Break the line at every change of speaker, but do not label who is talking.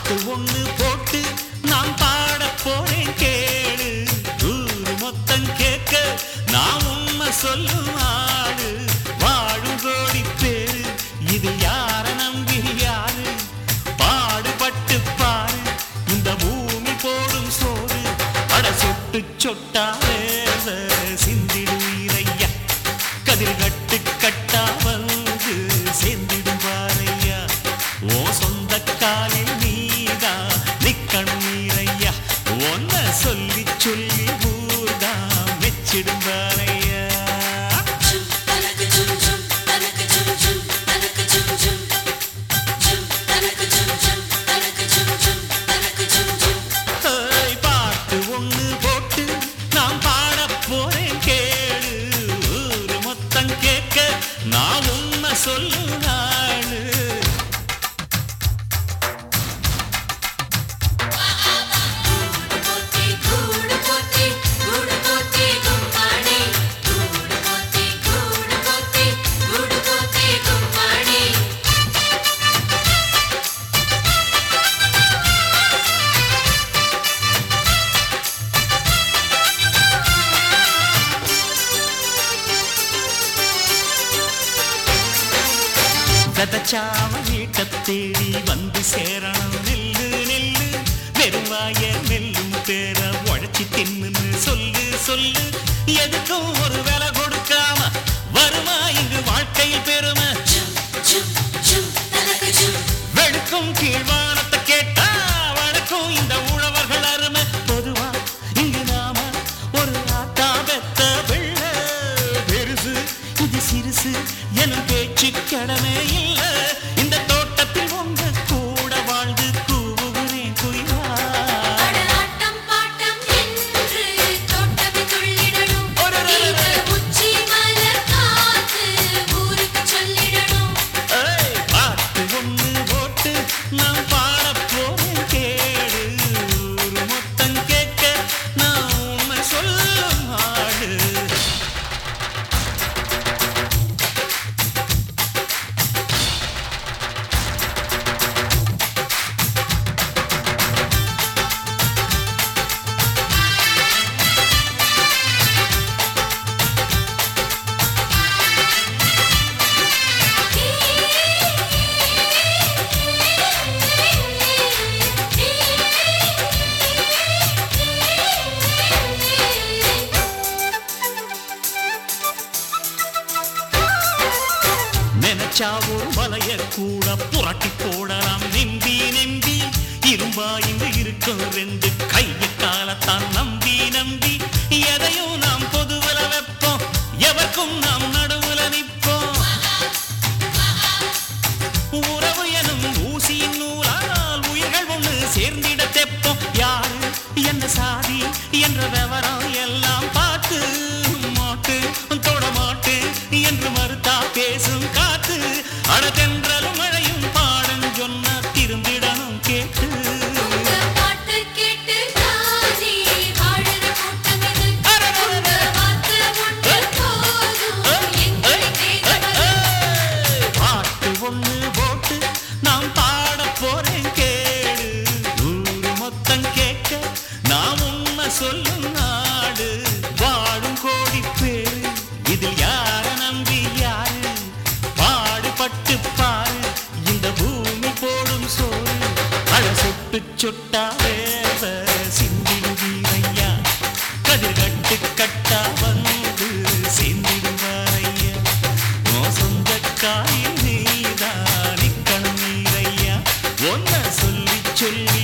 பாட்டு ஒண்ணு போட்டு நான் பாட போறேன் கேளு. ஊரு மொத்தம் கேட்க நான் உண்மை சொல்லும் ஆளு. வாழும் கோடி பேரு இது யார நம்பி யாரு? பாடுபட்டு பாரு இந்த பூமி போடும் சோறு. அட சொட்டு சொட்டா சிந்திடுவீரையா, கதிர் கட்டு கட்டா வந்து சேர்ந்திடும் பாரையா. ஓ சொந்த காலில் நீதான் நிக்கணும் நீரையா. ஒன்ன சொல்லி சொல்லி ஊர்தான் மெச்சிடும் பாரையா. பாட்டு ஒண்ணு போட்டு நான் பாட போறேன் கேளு. ஊரு மொத்தம் கேட்க நான் உண்மை சொல்லும் நாளு. விதச்சாவ வீட்டை தேடி வந்து சேரணும் நெல்லு நெல்லு. வெறுவாய நெல்லும் பேர உழைச்சி தின்னு சொல்லு சொல்லு. எதுக்கும் ஒரு வேலை கொடுக்காம வருமா இங்கு வாழ்க்கையில் பெருமை. வெடுக்கும் கீழ்வானத்தை கேட்டா வழக்கும் இந்த உழவர்கள் அருமை. பொதுவா இங்கு நாம ஒரு ஆட்டா பெத்த வெள்ள பெருசு இது சிறுசு எனும் பேச்சு கடமை இல்ல. இந்த தோட்டத்தில் உங்க கூட வாழ்ந்து கூவுகிறேன் குயிலா. பாட்டு ஒண்ணு போட்டு நான் பாட போறேன் கேடு. ஊரு மொத்தம் கேட்க நான் உண்மை சொல்லும் ஆடு. நினைச்சா ஒரு வலைய கூட புரட்டி போடலாம் நம்பி நம்பி. இரும்பா இங்கு இருக்கும் ரெண்டு கைய காலத்தான் நம்பி நம்பி. எதையும் நாம் பொதுவல வைப்போம், எவருக்கும் நாம் நடுவுல நிற்போம். உறவு எனும் ஊசியின் நூலால் உயிர்கள் ஒண்ணு சேர்ந்திட தெப்போம். யாரு என்ன சாதி என்ற விவரம் எல்லாம் பார்த்து மாட்டு தொட மாட்டு என்று மறுத்தா பேசும் காத்து. அடதென்றலும் மழையும் பாடம் சொன்ன திரும்பிடணும் கேட்டு. பாட்டு ஒண்ணு போட்டு நாம் பாட போறேன் கேளு. ஊரு மொத்தம் கேட்க நாம் உண்மை சொல்லும் நாடு. வாழும் கோடி பேரு இதில் யார நம்பி யாரு? பாடுபட்டு பாரு இந்த பூமி போடும் சோறு. அழ சொட்டு சொட்டா வேவ சிந்திடுவீரையா, கதிர் கட்டு கட்டா வந்து சேர்ந்திடுவாரையா. ஓ சொந்த காயில் நீதான் நிக்கணும் நீரையா. ஒன்ன சொல்லி சொல்லி